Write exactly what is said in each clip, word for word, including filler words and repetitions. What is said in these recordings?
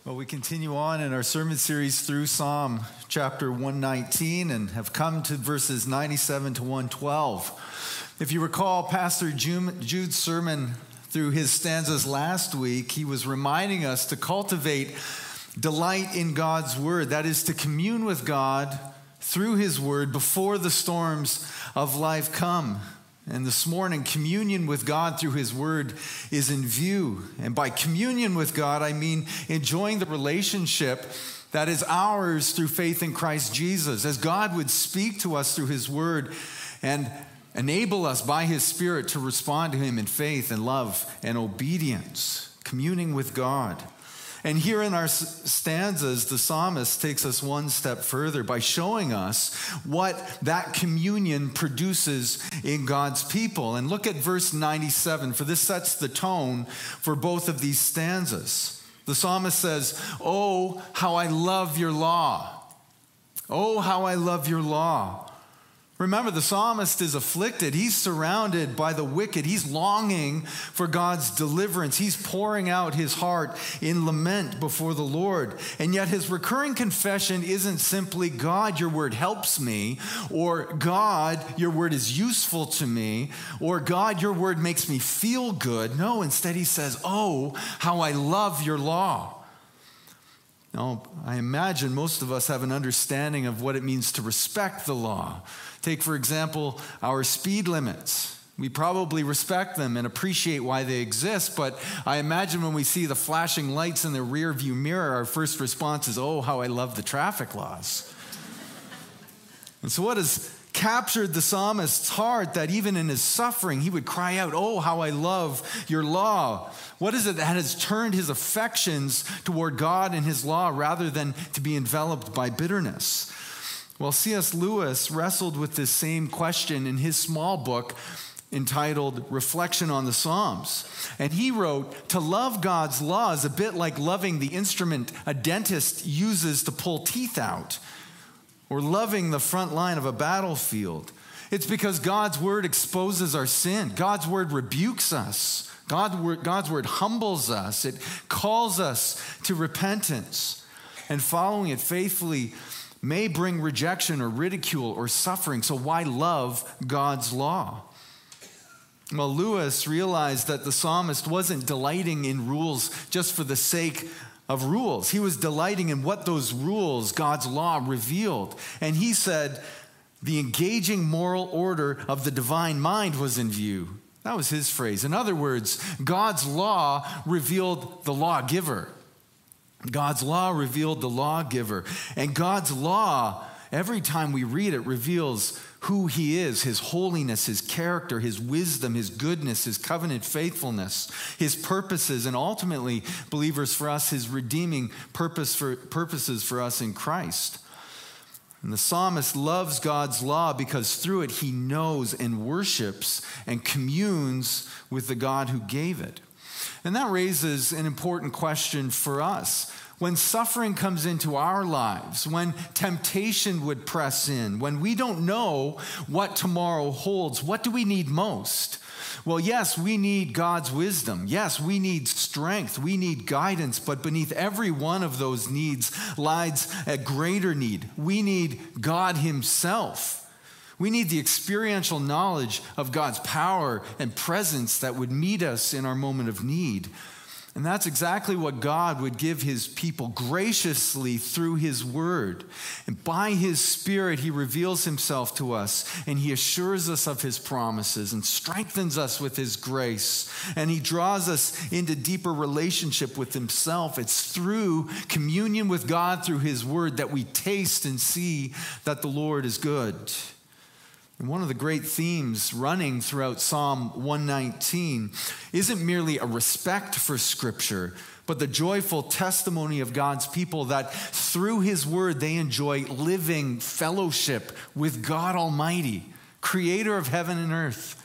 Well, we continue on in our sermon series through Psalm chapter one nineteen and have come to verses ninety-seven to one twelve. If you recall Pastor Jude's sermon through his stanzas last week, he was reminding us to cultivate delight in God's word. That is, to commune with God through his word before the storms of life come. And this morning, communion with God through his word is in view. And by communion with God, I mean enjoying the relationship that is ours through faith in Christ Jesus, as God would speak to us through his word and enable us by his Spirit to respond to him in faith and love and obedience, communing with God. And here in our stanzas, the psalmist takes us one step further by showing us what that communion produces in God's people. And look at verse ninety-seven, for this sets the tone for both of these stanzas. The psalmist says, "Oh, how I love your law. Oh, how I love your law." Remember, the psalmist is afflicted. He's surrounded by the wicked. He's longing for God's deliverance. He's pouring out his heart in lament before the Lord. And yet his recurring confession isn't simply, "God, your word helps me," or "God, your word is useful to me," or "God, your word makes me feel good." No, instead he says, "Oh, how I love your law." Now, I imagine most of us have an understanding of what it means to respect the law. Take, for example, our speed limits. We probably respect them and appreciate why they exist, but I imagine when we see the flashing lights in the rear view mirror, our first response is, "Oh, how I love the traffic laws." And so what has captured the psalmist's heart that even in his suffering, he would cry out, "Oh, how I love your law"? What is it that has turned his affections toward God and his law rather than to be enveloped by bitterness? Well, C S Lewis wrestled with this same question in his small book entitled Reflection on the Psalms. And he wrote, "To love God's law is a bit like loving the instrument a dentist uses to pull teeth out, or loving the front line of a battlefield. It's because God's word exposes our sin. God's word rebukes us. God, God's word humbles us. It calls us to repentance. And following it faithfully may bring rejection or ridicule or suffering. So why love God's law?" Well, Lewis realized that the psalmist wasn't delighting in rules just for the sake of rules. He was delighting in what those rules, God's law, revealed. And he said the engaging moral order of the divine mind was in view. That was his phrase. In other words, God's law revealed the lawgiver. God's law revealed the lawgiver. And God's law, every time we read it, reveals who he is, his holiness, his character, his wisdom, his goodness, his covenant faithfulness, his purposes, and ultimately, believers, for us, his redeeming purpose for, purposes for us in Christ. And the psalmist loves God's law because through it he knows and worships and communes with the God who gave it. And that raises an important question for us. When suffering comes into our lives, when temptation would press in, when we don't know what tomorrow holds, what do we need most? Well, yes, we need God's wisdom. Yes, we need strength. We need guidance. But beneath every one of those needs lies a greater need. We need God himself. We need the experiential knowledge of God's power and presence that would meet us in our moment of need. And that's exactly what God would give his people graciously through his word. And by his Spirit, he reveals himself to us, and he assures us of his promises and strengthens us with his grace. And he draws us into deeper relationship with himself. It's through communion with God through his word that we taste and see that the Lord is good. And one of the great themes running throughout Psalm one nineteen isn't merely a respect for Scripture, but the joyful testimony of God's people that through his word they enjoy living fellowship with God Almighty, creator of heaven and earth.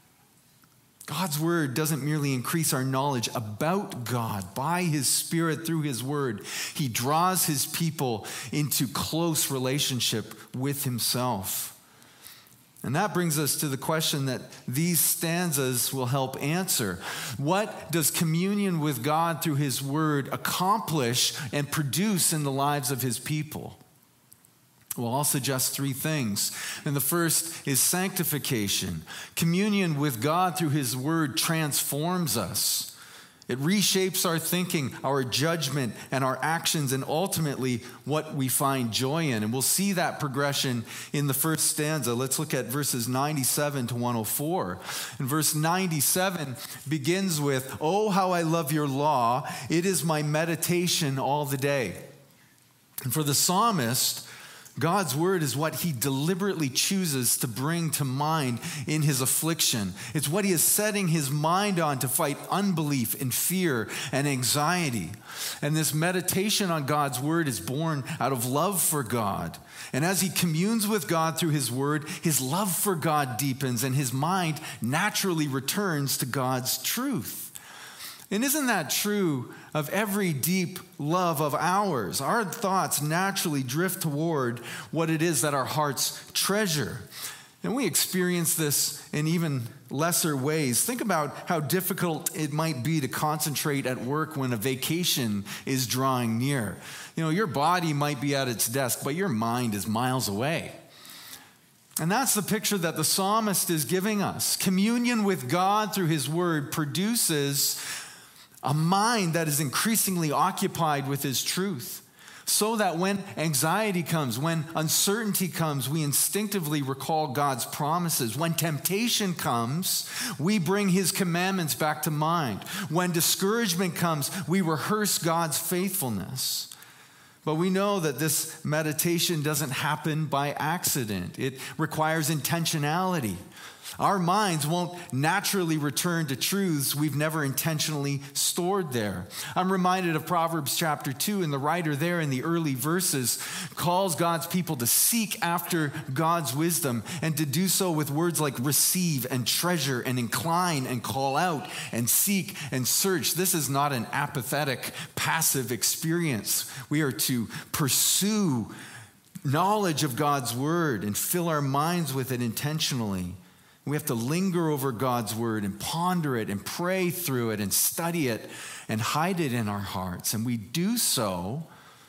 God's word doesn't merely increase our knowledge about God. By his Spirit through his word, he draws his people into close relationship with himself. And that brings us to the question that these stanzas will help answer. What does communion with God through his word accomplish and produce in the lives of his people? Well, I'll suggest three things. And the first is sanctification. Communion with God through his word transforms us. It reshapes our thinking, our judgment, and our actions, and ultimately what we find joy in. And we'll see that progression in the first stanza. Let's look at verses ninety-seven to one oh four. And verse ninety-seven begins with, "Oh, how I love your law. It is my meditation all the day." And for the psalmist, God's word is what he deliberately chooses to bring to mind in his affliction. It's what he is setting his mind on to fight unbelief and fear and anxiety. And this meditation on God's word is born out of love for God. And as he communes with God through his word, his love for God deepens and his mind naturally returns to God's truth. And isn't that true of every deep love of ours? Our thoughts naturally drift toward what it is that our hearts treasure. And we experience this in even lesser ways. Think about how difficult it might be to concentrate at work when a vacation is drawing near. You know, your body might be at its desk, but your mind is miles away. And that's the picture that the psalmist is giving us. Communion with God through his word produces a mind that is increasingly occupied with his truth, so that when anxiety comes, when uncertainty comes, we instinctively recall God's promises. When temptation comes, we bring his commandments back to mind. When discouragement comes, we rehearse God's faithfulness. But we know that this meditation doesn't happen by accident. It requires intentionality. Our minds won't naturally return to truths we've never intentionally stored there. I'm reminded of Proverbs chapter two, and the writer there in the early verses calls God's people to seek after God's wisdom and to do so with words like receive and treasure and incline and call out and seek and search. This is not an apathetic, passive experience. We are to pursue knowledge of God's word and fill our minds with it intentionally. We have to linger over God's word and ponder it and pray through it and study it and hide it in our hearts. And we do so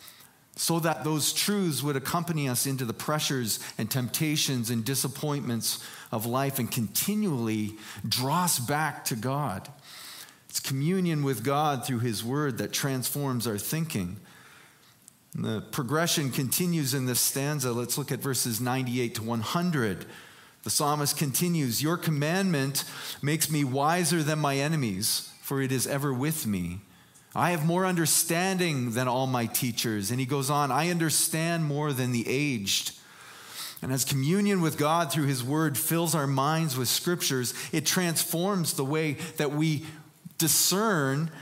so that those truths would accompany us into the pressures and temptations and disappointments of life and continually draw us back to God. It's communion with God through his word that transforms our thinking. And the progression continues in this stanza. Let's look at verses ninety-eight to one hundred. The psalmist continues, "Your commandment makes me wiser than my enemies, for it is ever with me. I have more understanding than all my teachers." And he goes on, "I understand more than the aged." And as communion with God through his word fills our minds with scriptures, it transforms the way that we discern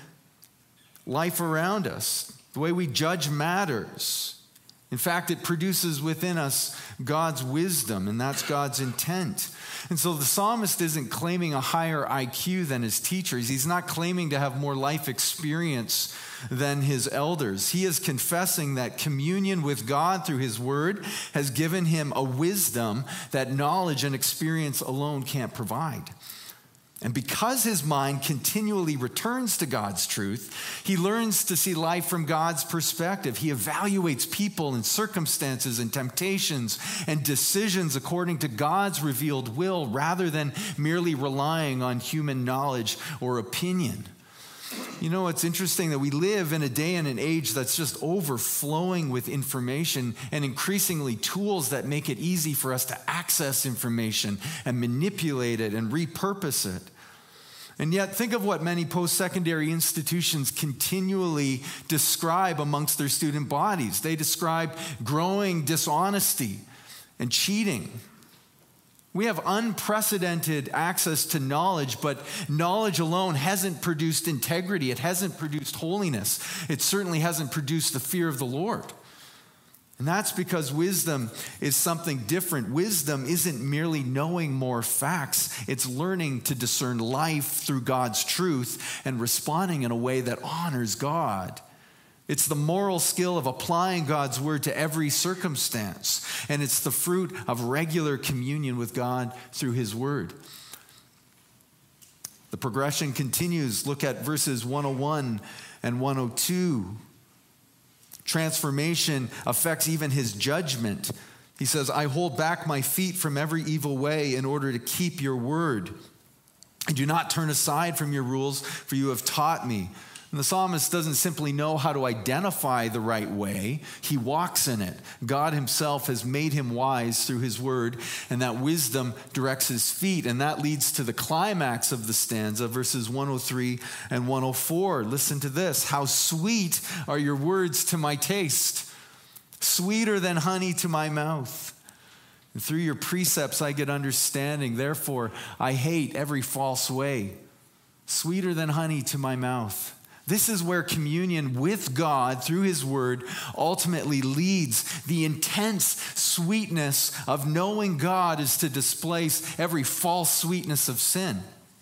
life around us, the way we judge matters. In fact, it produces within us God's wisdom, and that's God's intent. And so the psalmist isn't claiming a higher I Q than his teachers. He's not claiming to have more life experience than his elders. He is confessing that communion with God through his word has given him a wisdom that knowledge and experience alone can't provide. And because his mind continually returns to God's truth, he learns to see life from God's perspective. He evaluates people and circumstances and temptations and decisions according to God's revealed will rather than merely relying on human knowledge or opinion. You know, it's interesting that we live in a day and an age that's just overflowing with information and increasingly tools that make it easy for us to access information and manipulate it and repurpose it. And yet, think of what many post-secondary institutions continually describe amongst their student bodies. They describe growing dishonesty and cheating. We have unprecedented access to knowledge, but knowledge alone hasn't produced integrity. It hasn't produced holiness. It certainly hasn't produced the fear of the Lord. And that's because wisdom is something different. Wisdom isn't merely knowing more facts. It's learning to discern life through God's truth and responding in a way that honors God. It's the moral skill of applying God's word to every circumstance. And it's the fruit of regular communion with God through his word. The progression continues. Look at verses one oh one and one oh two. Transformation affects even his judgment. He says, I hold back my feet from every evil way in order to keep your word. I do not turn aside from your rules, for you have taught me. And the psalmist doesn't simply know how to identify the right way. He walks in it. God himself has made him wise through his word, and that wisdom directs his feet. And that leads to the climax of the stanza, verses one oh three and one oh four. Listen to this. How sweet are your words to my taste, sweeter than honey to my mouth. And through your precepts I get understanding. Therefore, I hate every false way. Sweeter than honey to my mouth. This is where communion with God through his word ultimately leads. The intense sweetness of knowing God is to displace every false sweetness of sin.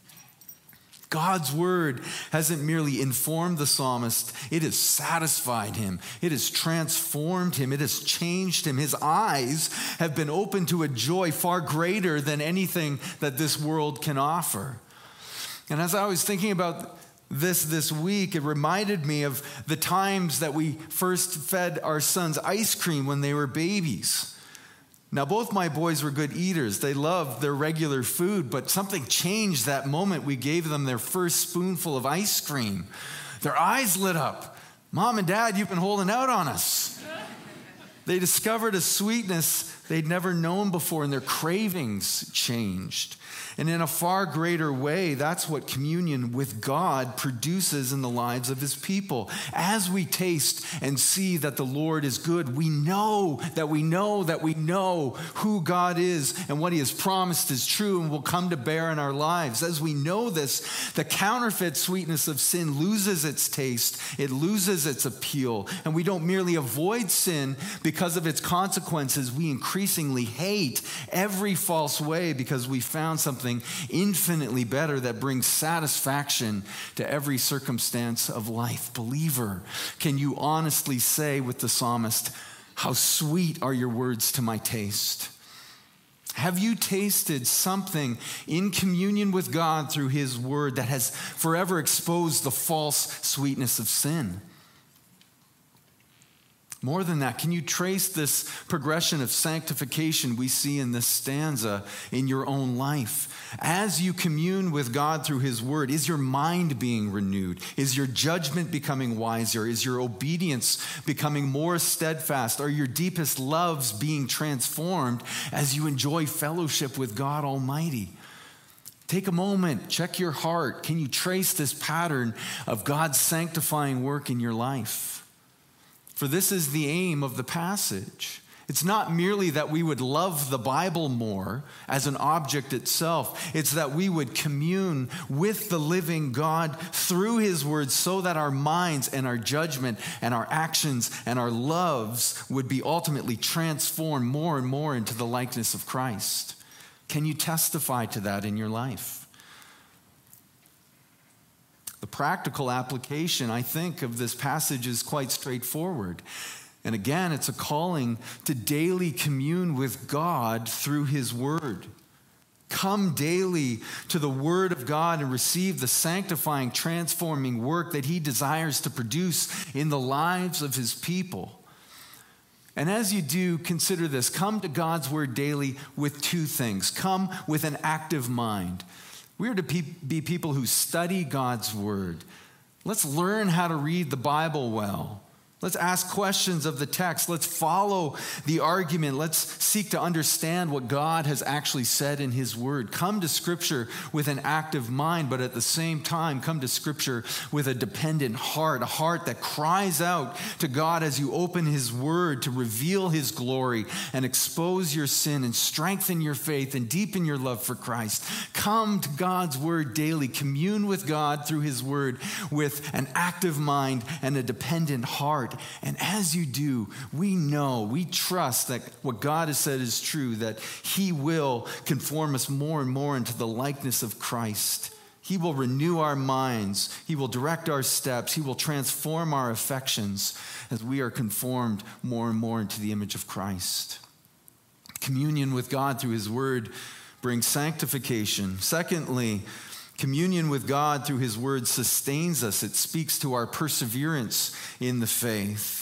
God's word hasn't merely informed the psalmist, it has satisfied him. It has transformed him. It has changed him. His eyes have been opened to a joy far greater than anything that this world can offer. And as I was thinking about this this week, it reminded me of the times that we first fed our sons ice cream when they were babies. Now, both my boys were good eaters. They loved their regular food, but something changed that moment we gave them their first spoonful of ice cream. Their eyes lit up. Mom and Dad, you've been holding out on us. They discovered a sweetness they'd never known before, and their cravings changed. And in a far greater way, that's what communion with God produces in the lives of his people. As we taste and see that the Lord is good, we know that we know that we know who God is and what he has promised is true and will come to bear in our lives. As we know this, the counterfeit sweetness of sin loses its taste, it loses its appeal, and we don't merely avoid sin because of its consequences. We increasingly hate every false way because we found something infinitely better that brings satisfaction to every circumstance of life. Believer, can you honestly say with the psalmist, how sweet are your words to my taste? Have you tasted something in communion with God through his word that has forever exposed the false sweetness of sin? More than that, can you trace this progression of sanctification we see in this stanza in your own life? As you commune with God through his word, is your mind being renewed? Is your judgment becoming wiser? Is your obedience becoming more steadfast? Are your deepest loves being transformed as you enjoy fellowship with God Almighty? Take a moment, check your heart. Can you trace this pattern of God's sanctifying work in your life? For this is the aim of the passage. It's not merely that we would love the Bible more as an object itself. It's that we would commune with the living God through his word so that our minds and our judgment and our actions and our loves would be ultimately transformed more and more into the likeness of Christ. Can you testify to that in your life? The practical application, I think, of this passage is quite straightforward. And again, it's a calling to daily commune with God through his word. Come daily to the word of God and receive the sanctifying, transforming work that he desires to produce in the lives of his people. And as you do, consider this. Come to God's word daily with two things. Come with an active mind. We are to be people who study God's word. Let's learn how to read the Bible well. Let's ask questions of the text. Let's follow the argument. Let's seek to understand what God has actually said in his word. Come to Scripture with an active mind, but at the same time, come to Scripture with a dependent heart, a heart that cries out to God as you open his word to reveal his glory and expose your sin and strengthen your faith and deepen your love for Christ. Come to God's word daily. Commune with God through his word with an active mind and a dependent heart. And as you do, we know, we trust that what God has said is true, that he will conform us more and more into the likeness of Christ. He will renew our minds. He will direct our steps. He will transform our affections as we are conformed more and more into the image of Christ. Communion with God through his word brings sanctification. Secondly, communion with God through his word sustains us. It speaks to our perseverance in the faith.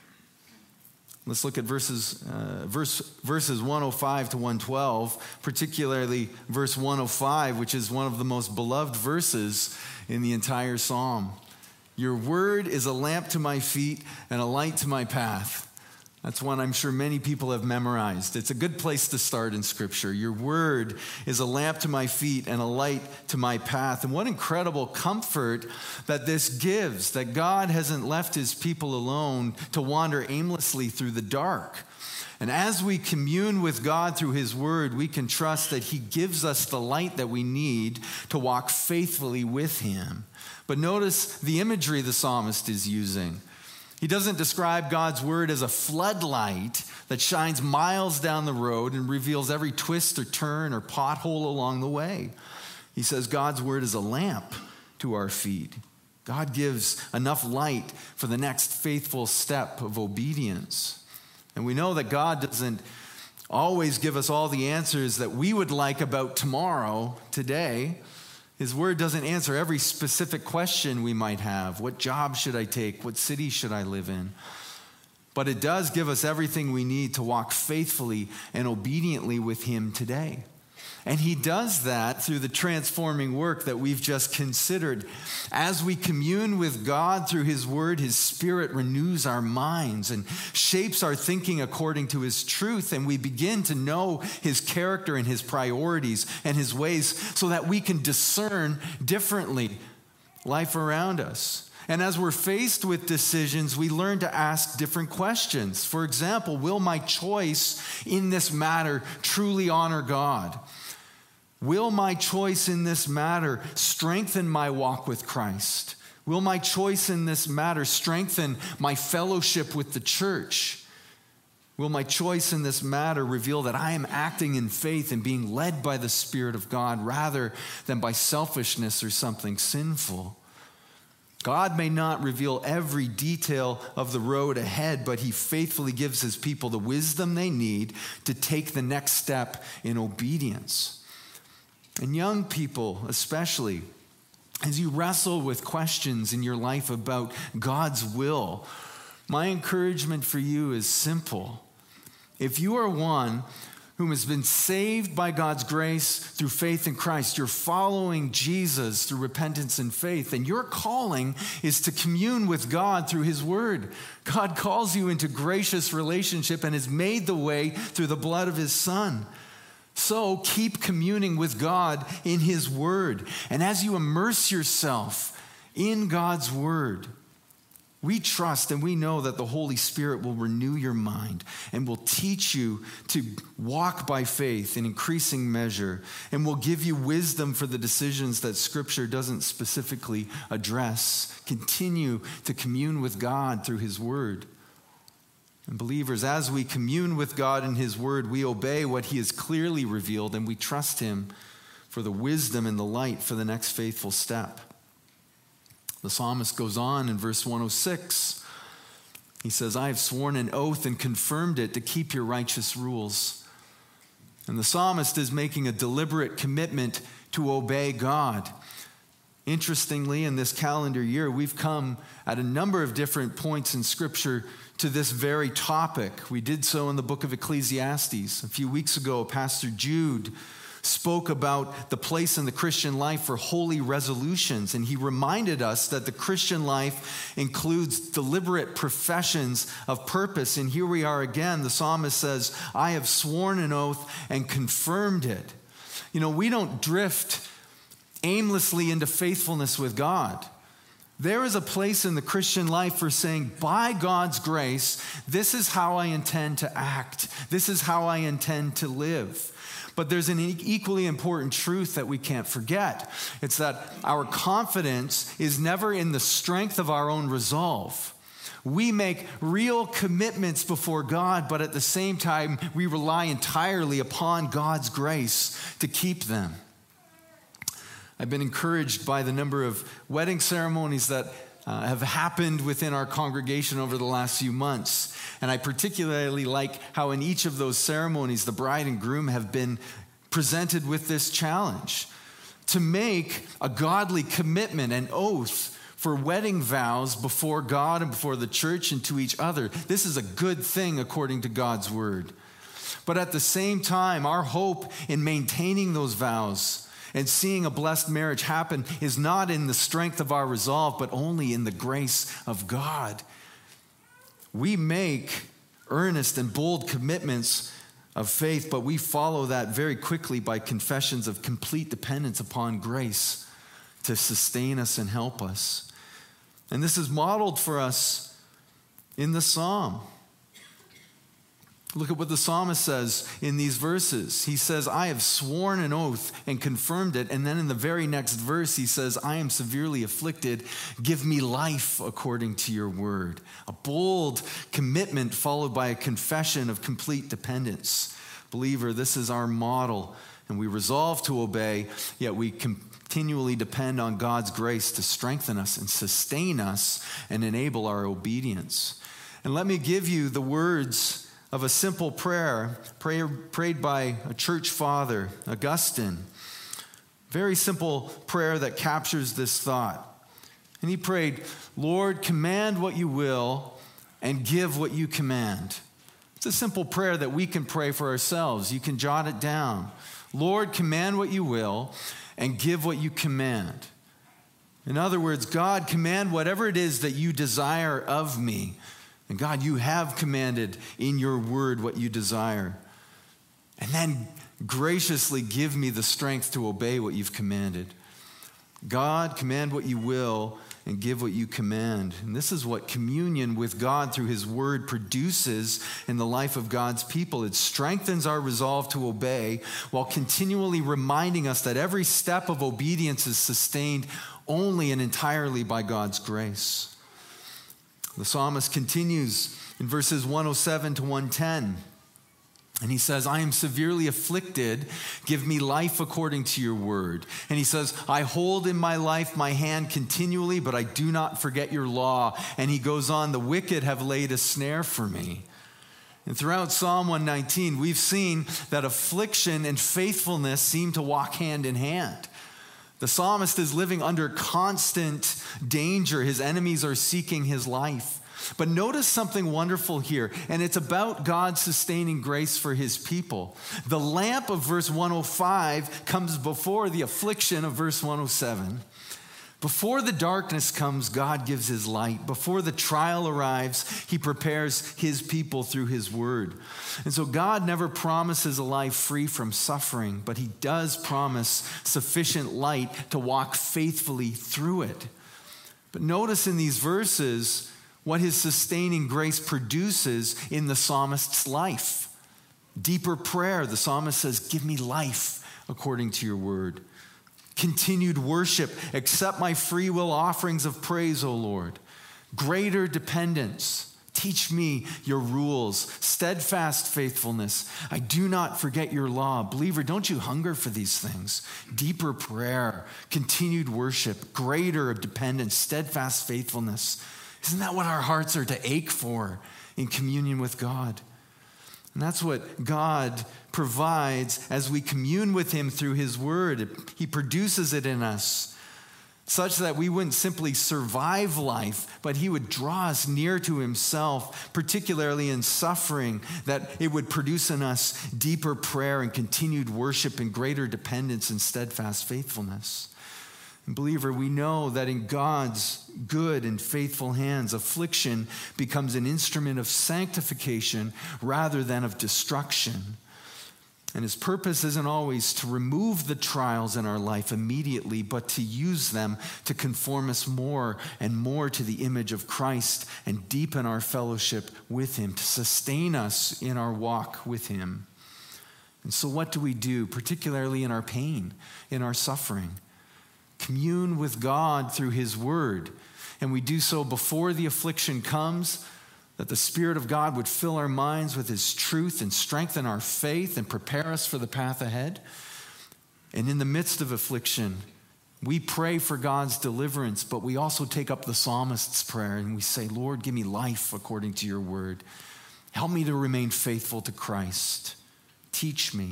Let's look at verses uh, verse, verses one oh five to one twelve, particularly verse one oh five, which is one of the most beloved verses in the entire psalm. Your word is a lamp to my feet and a light to my path. That's one I'm sure many people have memorized. It's a good place to start in Scripture. Your word is a lamp to my feet and a light to my path. And what incredible comfort that this gives, that God hasn't left his people alone to wander aimlessly through the dark. And as we commune with God through his word, we can trust that he gives us the light that we need to walk faithfully with him. But notice the imagery the psalmist is using. He doesn't describe God's word as a floodlight that shines miles down the road and reveals every twist or turn or pothole along the way. He says God's word is a lamp to our feet. God gives enough light for the next faithful step of obedience. And we know that God doesn't always give us all the answers that we would like about tomorrow, today. His word doesn't answer every specific question we might have. What job should I take? What city should I live in? But it does give us everything we need to walk faithfully and obediently with him today. And he does that through the transforming work that we've just considered. As we commune with God through his word, his spirit renews our minds and shapes our thinking according to his truth. And we begin to know his character and his priorities and his ways so that we can discern differently life around us. And as we're faced with decisions, we learn to ask different questions. For example, will my choice in this matter truly honor God? Will my choice in this matter strengthen my walk with Christ? Will my choice in this matter strengthen my fellowship with the church? Will my choice in this matter reveal that I am acting in faith and being led by the Spirit of God rather than by selfishness or something sinful? God may not reveal every detail of the road ahead, but he faithfully gives his people the wisdom they need to take the next step in obedience. And young people especially, as you wrestle with questions in your life about God's will, my encouragement for you is simple. If you are one whom has been saved by God's grace through faith in Christ, you're following Jesus through repentance and faith, and your calling is to commune with God through his word. God calls you into gracious relationship and has made the way through the blood of his Son. So keep communing with God in his word. And as you immerse yourself in God's word, we trust and we know that the Holy Spirit will renew your mind and will teach you to walk by faith in increasing measure and will give you wisdom for the decisions that Scripture doesn't specifically address. Continue to commune with God through his word. And believers, as we commune with God in his word, we obey what he has clearly revealed and we trust him for the wisdom and the light for the next faithful step. The psalmist goes on in verse one oh six. He says, I have sworn an oath and confirmed it to keep your righteous rules. And the psalmist is making a deliberate commitment to obey God. Interestingly, in this calendar year, we've come at a number of different points in Scripture to this very topic. We did so in the book of Ecclesiastes. A few weeks ago, Pastor Jude spoke about the place in the Christian life for holy resolutions, and he reminded us that the Christian life includes deliberate professions of purpose. And here we are again. The psalmist says, I have sworn an oath and confirmed it. You know, we don't drift aimlessly into faithfulness with God. There is a place in the Christian life for saying, by God's grace, this is how I intend to act. This is how I intend to live. But there's an equally important truth that we can't forget. It's that our confidence is never in the strength of our own resolve. We make real commitments before God, but at the same time, we rely entirely upon God's grace to keep them. I've been encouraged by the number of wedding ceremonies that uh, have happened within our congregation over the last few months. And I particularly like how in each of those ceremonies, the bride and groom have been presented with this challenge to make a godly commitment and oath for wedding vows before God and before the church and to each other. This is a good thing according to God's word. But at the same time, our hope in maintaining those vows and seeing a blessed marriage happen is not in the strength of our resolve, but only in the grace of God. We make earnest and bold commitments of faith, but we follow that very quickly by confessions of complete dependence upon grace to sustain us and help us. And this is modeled for us in the psalm. Look at what the psalmist says in these verses. He says, I have sworn an oath and confirmed it. And then in the very next verse, he says, I am severely afflicted. Give me life according to your word. A bold commitment followed by a confession of complete dependence. Believer, this is our model. And we resolve to obey, yet we continually depend on God's grace to strengthen us and sustain us and enable our obedience. And let me give you the words of a simple prayer, prayer prayed by a church father, Augustine. Very simple prayer that captures this thought. And he prayed, Lord, command what you will and give what you command. It's a simple prayer that we can pray for ourselves. You can jot it down. Lord, command what you will and give what you command. In other words, God, command whatever it is that you desire of me. And God, you have commanded in your word what you desire. And then graciously give me the strength to obey what you've commanded. God, command what you will and give what you command. And this is what communion with God through his word produces in the life of God's people. It strengthens our resolve to obey while continually reminding us that every step of obedience is sustained only and entirely by God's grace. The psalmist continues in verses one oh seven to one ten. And he says, I am severely afflicted. Give me life according to your word. And he says, I hold in my life my hand continually, but I do not forget your law. And he goes on, the wicked have laid a snare for me. And throughout Psalm one nineteen, we've seen that affliction and faithfulness seem to walk hand in hand. The psalmist is living under constant danger. His enemies are seeking his life. But notice something wonderful here, and it's about God's sustaining grace for his people. The lamp of verse one oh five comes before the affliction of verse one oh seven. Before the darkness comes, God gives his light. Before the trial arrives, he prepares his people through his word. And so God never promises a life free from suffering, but he does promise sufficient light to walk faithfully through it. But notice in these verses what his sustaining grace produces in the psalmist's life. Deeper prayer, the psalmist says, give me life according to your word. Continued worship, accept my free will offerings of praise, O Lord. Greater dependence, teach me your rules. Steadfast faithfulness, I do not forget your law. Believer, don't you hunger for these things? Deeper prayer, continued worship, greater dependence, steadfast faithfulness. Isn't that what our hearts are to ache for in communion with God? And that's what God provides as we commune with him through his word. He produces it in us such that we wouldn't simply survive life, but he would draw us near to himself, particularly in suffering, that it would produce in us deeper prayer and continued worship and greater dependence and steadfast faithfulness. And believer, we know that in God's good and faithful hands, affliction becomes an instrument of sanctification rather than of destruction. And his purpose isn't always to remove the trials in our life immediately, but to use them to conform us more and more to the image of Christ and deepen our fellowship with him, to sustain us in our walk with him. And so what do we do, particularly in our pain, in our suffering? Commune with God through his word. And we do so before the affliction comes, that the Spirit of God would fill our minds with his truth and strengthen our faith and prepare us for the path ahead. And in the midst of affliction, We pray for God's deliverance, but we also take up the psalmist's prayer and we say, Lord, give me life according to your word. Help me to remain faithful to Christ. Teach me.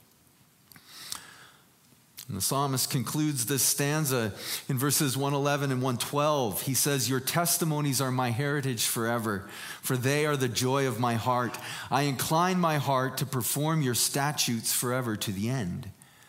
And the psalmist concludes this stanza in verses one eleven and one twelve. He says, your testimonies are my heritage forever, for they are the joy of my heart. I incline my heart to perform your statutes forever to the end.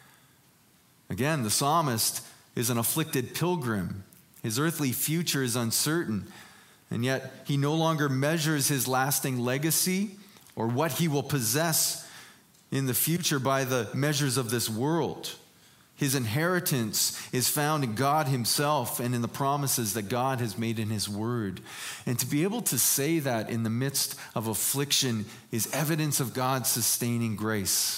Again, the psalmist is an afflicted pilgrim. His earthly future is uncertain, and yet he no longer measures his lasting legacy or what he will possess in the future by the measures of this world. His inheritance is found in God himself and in the promises that God has made in his word. And to be able to say that in the midst of affliction is evidence of God's sustaining grace.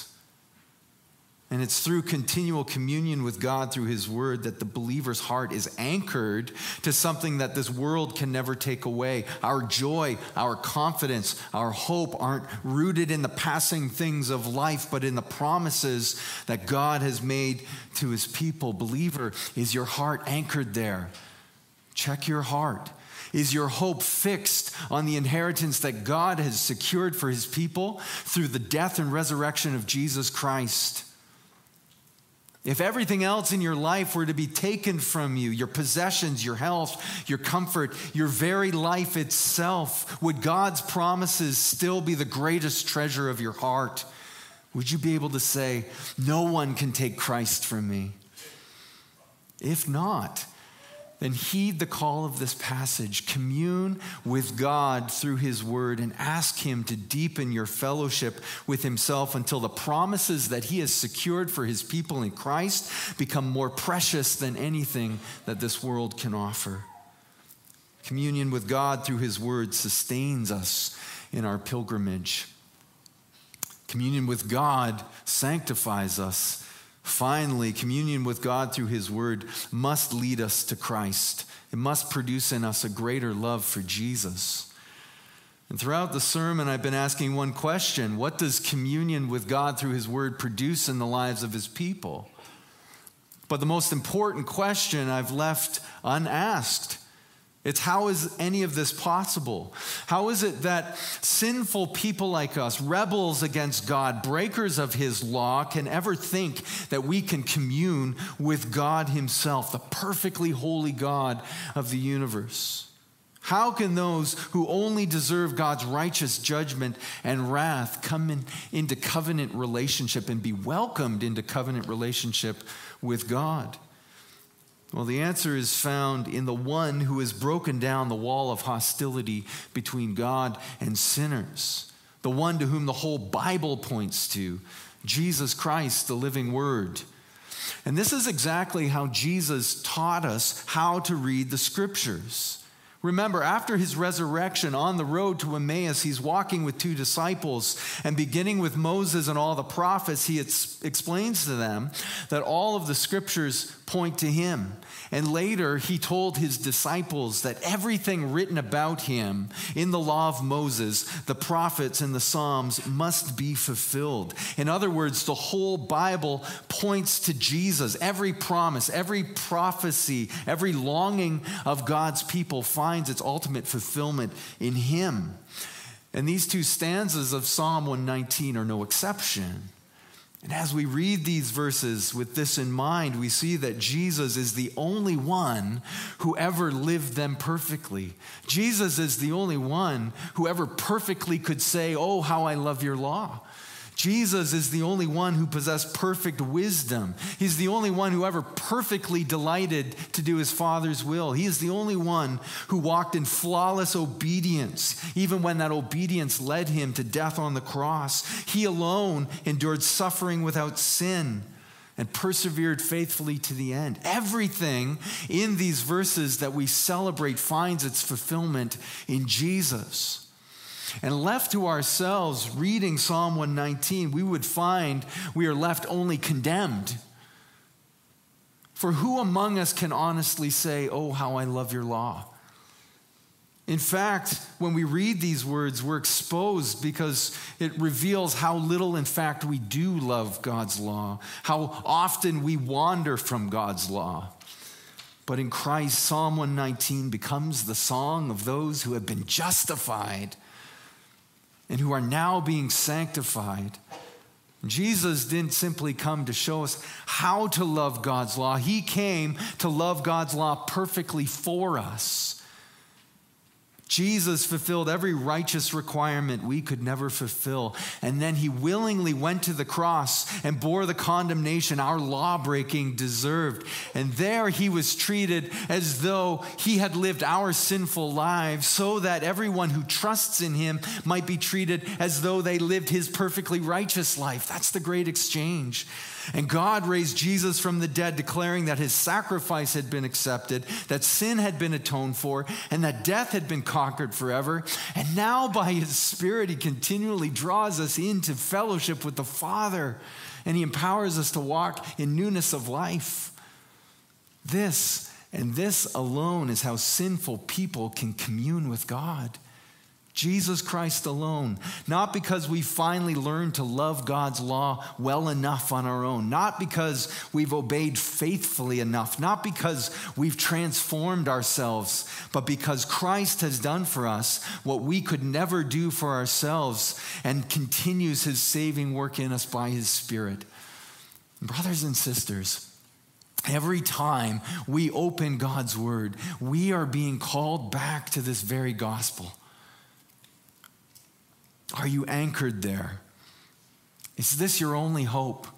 And it's through continual communion with God through his word that the believer's heart is anchored to something that this world can never take away. Our joy, our confidence, our hope aren't rooted in the passing things of life, but in the promises that God has made to his people. Believer, is your heart anchored there? Check your heart. Is your hope fixed on the inheritance that God has secured for his people through the death and resurrection of Jesus Christ? If everything else in your life were to be taken from you, your possessions, your health, your comfort, your very life itself, would God's promises still be the greatest treasure of your heart? Would you be able to say, no one can take Christ from me? If not, then heed the call of this passage. Commune with God through his word and ask him to deepen your fellowship with himself until the promises that he has secured for his people in Christ become more precious than anything that this world can offer. Communion with God through his word sustains us in our pilgrimage. Communion with God sanctifies us. Finally, communion with God through his word must lead us to Christ. It must produce in us a greater love for Jesus. And throughout the sermon, I've been asking one question. What does communion with God through his word produce in the lives of his people? But the most important question I've left unasked. It's how is any of this possible? How is it that sinful people like us, rebels against God, breakers of his law, can ever think that we can commune with God himself, the perfectly holy God of the universe? How can those who only deserve God's righteous judgment and wrath come in, into covenant relationship and be welcomed into covenant relationship with God? Well, the answer is found in the one who has broken down the wall of hostility between God and sinners, the one to whom the whole Bible points to, Jesus Christ, the living word. And this is exactly how Jesus taught us how to read the scriptures. Remember, after his resurrection on the road to Emmaus, he's walking with two disciples, and beginning with Moses and all the prophets, he ex- explains to them that all of the scriptures point to him. And later, he told his disciples that everything written about him in the law of Moses, the prophets, and the Psalms must be fulfilled. In other words, the whole Bible points to Jesus. Every promise, every prophecy, every longing of God's people finds its ultimate fulfillment in him. And these two stanzas of Psalm one nineteen are no exception. And as we read these verses with this in mind, we see that Jesus is the only one who ever lived them perfectly. Jesus is the only one who ever perfectly could say, "Oh, how I love your law." Jesus is the only one who possessed perfect wisdom. He's the only one who ever perfectly delighted to do his Father's will. He is the only one who walked in flawless obedience, even when that obedience led him to death on the cross. He alone endured suffering without sin and persevered faithfully to the end. Everything in these verses that we celebrate finds its fulfillment in Jesus. And left to ourselves, reading Psalm one nineteen, we would find we are left only condemned. For who among us can honestly say, "Oh, how I love your law"? In fact, when we read these words, we're exposed because it reveals how little, in fact, we do love God's law, how often we wander from God's law. But in Christ, Psalm one nineteen becomes the song of those who have been justified and who are now being sanctified. Jesus didn't simply come to show us how to love God's law. He came to love God's law perfectly for us. Jesus fulfilled every righteous requirement we could never fulfill. And then he willingly went to the cross and bore the condemnation our law-breaking deserved. And there he was treated as though he had lived our sinful lives, so that everyone who trusts in him might be treated as though they lived his perfectly righteous life. That's the great exchange. And God raised Jesus from the dead, declaring that his sacrifice had been accepted, that sin had been atoned for, and that death had been conquered forever. And now by his Spirit, he continually draws us into fellowship with the Father, and he empowers us to walk in newness of life. This and this alone is how sinful people can commune with God. Jesus Christ alone, not because we finally learned to love God's law well enough on our own, not because we've obeyed faithfully enough, not because we've transformed ourselves, but because Christ has done for us what we could never do for ourselves and continues his saving work in us by his Spirit. Brothers and sisters, every time we open God's word, we are being called back to this very gospel. Are you anchored there? Is this your only hope?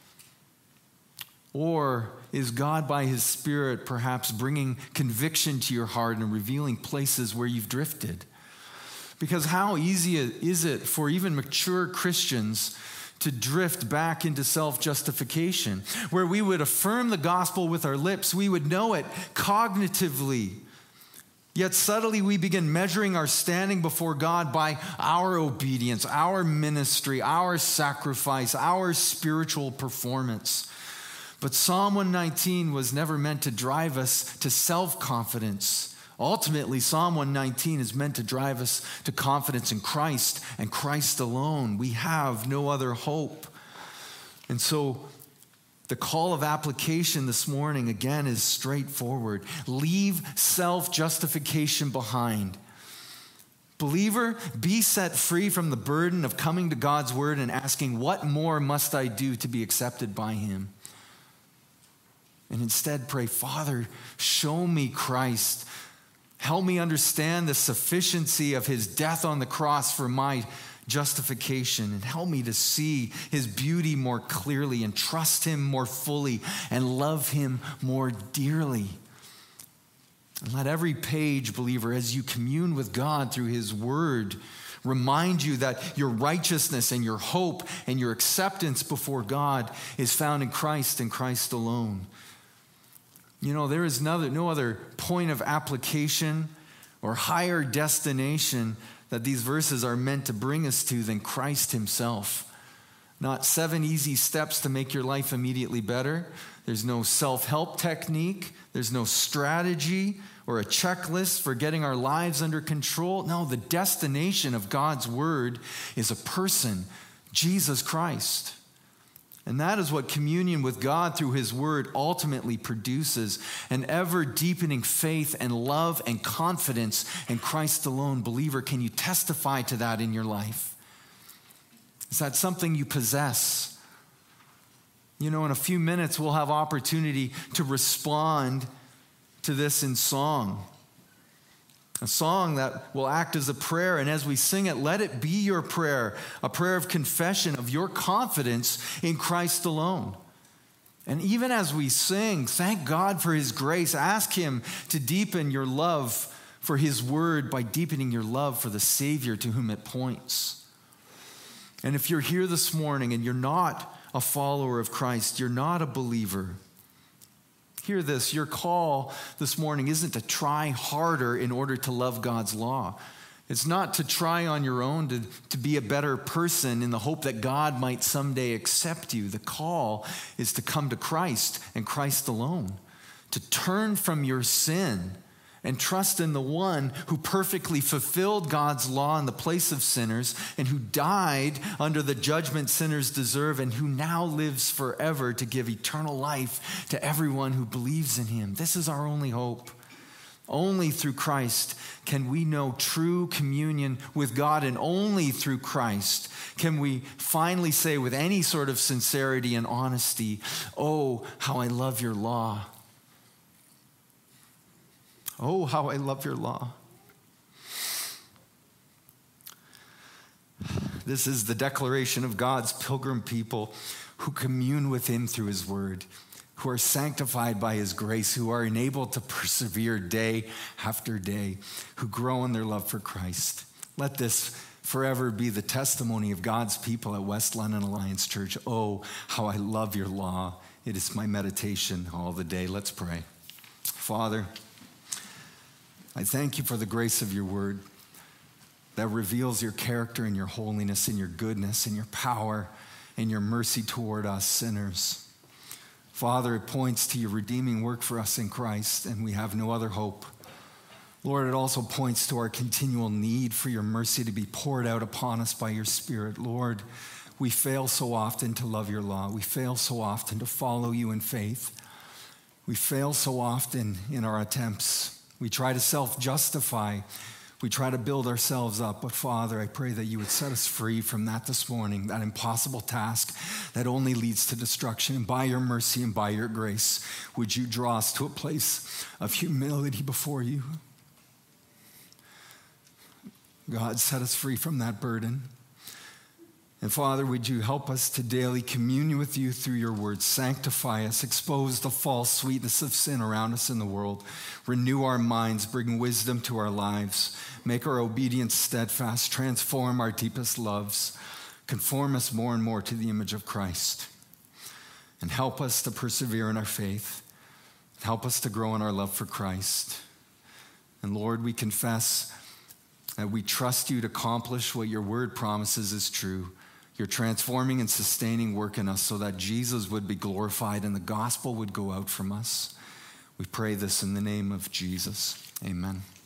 Or is God by his Spirit perhaps bringing conviction to your heart and revealing places where you've drifted? Because how easy is it for even mature Christians to drift back into self-justification, where we would affirm the gospel with our lips, we would know it cognitively, yet subtly we begin measuring our standing before God by our obedience, our ministry, our sacrifice, our spiritual performance. But Psalm one nineteen was never meant to drive us to self-confidence. Ultimately, Psalm one nineteen is meant to drive us to confidence in Christ and Christ alone. We have no other hope. And so the call of application this morning, again, is straightforward. Leave self-justification behind. Believer, be set free from the burden of coming to God's word and asking, what more must I do to be accepted by him? And instead pray, Father, show me Christ. Help me understand the sufficiency of his death on the cross for my justification, and help me to see his beauty more clearly and trust him more fully and love him more dearly. And let every page, believer, as you commune with God through his word, remind you that your righteousness and your hope and your acceptance before God is found in Christ and Christ alone. You know, there is no, no other point of application or higher destination that these verses are meant to bring us to than Christ himself. Not seven easy steps to make your life immediately better. There's no self-help technique. There's no strategy or a checklist for getting our lives under control. No, the destination of God's word is a person, Jesus Christ. And that is what communion with God through his word ultimately produces, an ever-deepening faith and love and confidence in Christ alone. Believer, can you testify to that in your life? Is that something you possess? You know, in a few minutes, we'll have opportunity to respond to this in song. A song that will act as a prayer, and as we sing it, let it be your prayer, a prayer of confession of your confidence in Christ alone. And even as we sing, thank God for his grace. Ask him to deepen your love for his word by deepening your love for the Savior to whom it points. And if you're here this morning and you're not a follower of Christ, you're not a believer, hear this, your call this morning isn't to try harder in order to love God's law. It's not to try on your own to, to be a better person in the hope that God might someday accept you. The call is to come to Christ and Christ alone, to turn from your sin and trust in the one who perfectly fulfilled God's law in the place of sinners and who died under the judgment sinners deserve and who now lives forever to give eternal life to everyone who believes in him. This is our only hope. Only through Christ can we know true communion with God, and only through Christ can we finally say with any sort of sincerity and honesty, "Oh, how I love your law. Oh, how I love your law." This is the declaration of God's pilgrim people who commune with him through his word, who are sanctified by his grace, who are enabled to persevere day after day, who grow in their love for Christ. Let this forever be the testimony of God's people at West London Alliance Church. Oh, how I love your law. It is my meditation all the day. Let's pray. Father, I thank you for the grace of your word that reveals your character and your holiness and your goodness and your power and your mercy toward us sinners. Father, it points to your redeeming work for us in Christ, and we have no other hope. Lord, it also points to our continual need for your mercy to be poured out upon us by your Spirit. Lord, we fail so often to love your law. We fail so often to follow you in faith. We fail so often in our attempts. We try to self-justify. We try to build ourselves up, but Father, I pray that you would set us free from that this morning, that impossible task that only leads to destruction. And by your mercy and by your grace, would you draw us to a place of humility before you? God, set us free from that burden. And Father, would you help us to daily commune with you through your word, sanctify us, expose the false sweetness of sin around us in the world, renew our minds, bring wisdom to our lives, make our obedience steadfast, transform our deepest loves, conform us more and more to the image of Christ, and help us to persevere in our faith, help us to grow in our love for Christ. And Lord, we confess that we trust you to accomplish what your word promises is true. Your transforming and sustaining work in us so that Jesus would be glorified and the gospel would go out from us. We pray this in the name of Jesus. Amen.